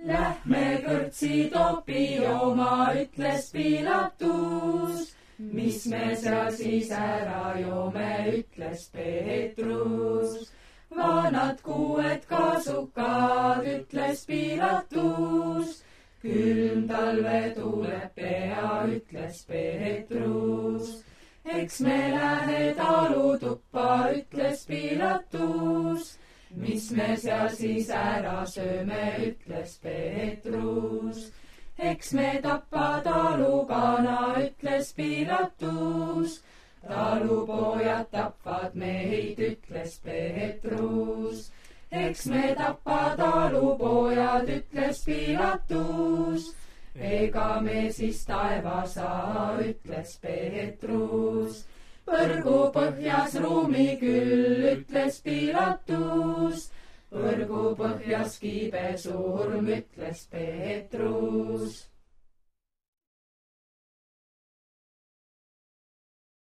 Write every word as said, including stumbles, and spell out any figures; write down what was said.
Lähme kõrtsi topi jooma, ütles Pilatus. Mis me seal siis ära joome, ütles Peetrus. Vanad kuued kasukad, ütles Pilatus. Külm talve tuleb pea, ütles Peetrus. Eks me lähe talutuppa, ütles Pilatus. Mis me seal siis ära sööme, ütles Peetrus. Eks me tappa talukana, ütles Pilatus. Talupojad tapvad meid, ütles Peetrus. Eks me tappa talupojad, ütles Pilatus. Ega me siis taeva saa, ütles Peetrus. Põrgu põhjas ruumi küll, ütles Pilatus. Põrgu põhjas kiibe surm, ütles Peetrus.